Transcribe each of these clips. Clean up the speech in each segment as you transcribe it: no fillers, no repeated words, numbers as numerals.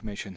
information.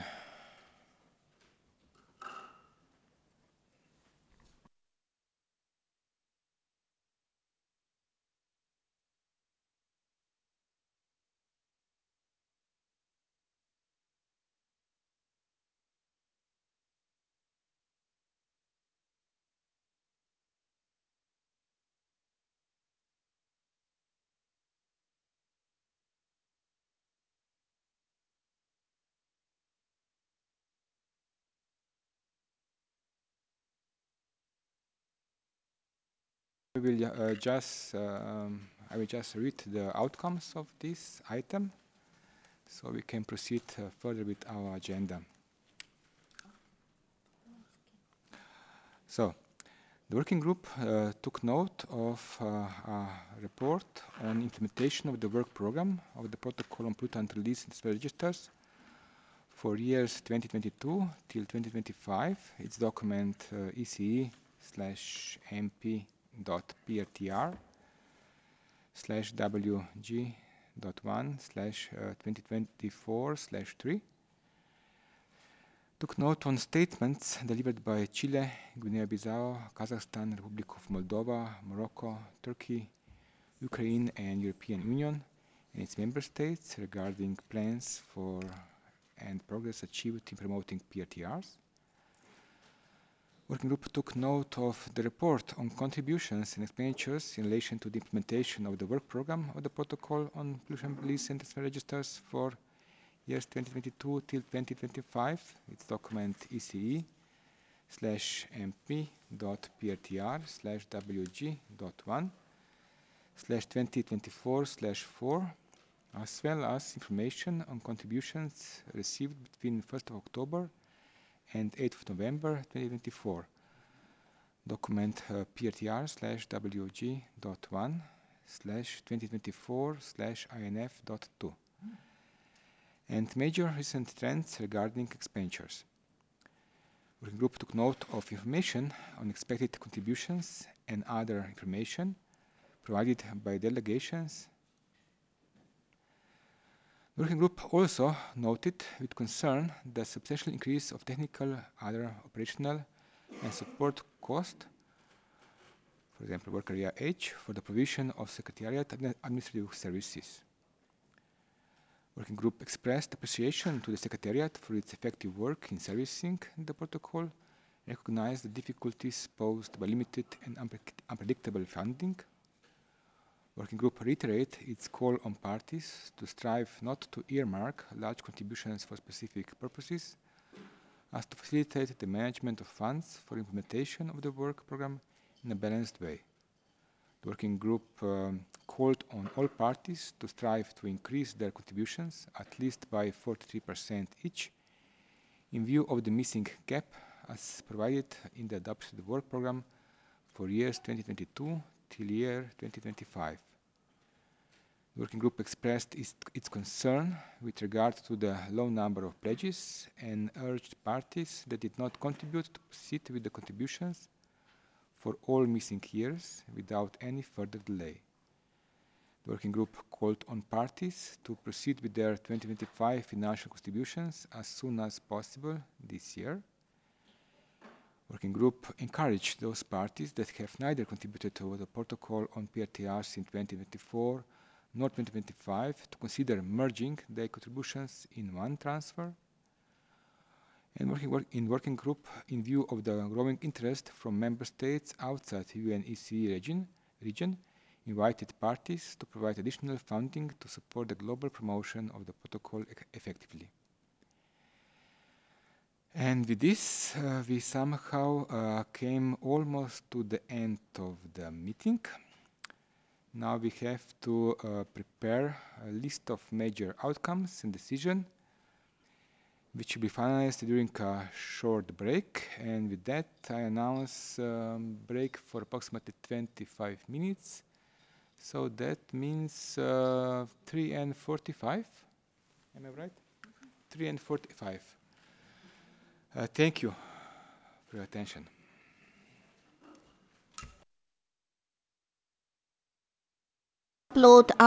I will just read the outcomes of this item so we can proceed further with our agenda. So, the working group took note of a report on implementation of the work program of the Protocol on Pollutant Release and Registers for years 2022 till 2025. It's document ECE/MP.PRTR/WG.1/2024/3. Took note on statements delivered by Chile, Guinea-Bissau, Kazakhstan, Republic of Moldova, Morocco, Turkey, Ukraine, and European Union and its member states regarding plans for and progress achieved in promoting PRTRs. Working group took note of the report on contributions and expenditures in relation to the implementation of the work program of the Protocol on Pollution Release and Transfer Registers for years 2022 till 2025. It's document ECE/MP.PRTR/WG.1/2024/4, as well as information on contributions received between 1st of October and 8th of November 2024. Document PRTR/WG.1/2024/INF.2. And major recent trends regarding expenditures. Working group took note of information on expected contributions and other information provided by delegations. The working group also noted with concern the substantial increase of technical, other operational, and support cost, for example, work area H, for the provision of Secretariat administrative services. Working group expressed appreciation to the Secretariat for its effective work in servicing the protocol, recognized the difficulties posed by limited and unpredictable funding. Working group reiterate its call on parties to strive not to earmark large contributions for specific purposes, as to facilitate the management of funds for implementation of the work program in a balanced way. The working group called on all parties to strive to increase their contributions at least by 43% each, in view of the missing gap as provided in the adopted work program for years 2022 till year 2025. The working group expressed its concern with regard to the low number of pledges and urged parties that did not contribute to proceed with the contributions for all missing years without any further delay. The working group called on parties to proceed with their 2025 financial contributions as soon as possible this year. Working group encouraged those parties that have neither contributed to the protocol on PRTRs in 2024 nor 2025 to consider merging their contributions in one transfer. And working group, in view of the growing interest from member states outside UNECE region, invited parties to provide additional funding to support the global promotion of the protocol effectively. And with this, we somehow came almost to the end of the meeting. Now we have to prepare a list of major outcomes and decisions, which will be finalized during a short break. And with that, I announce break for approximately 25 minutes. So that means 3:45. Am I right? 3:45. Thank you for your attention. Upload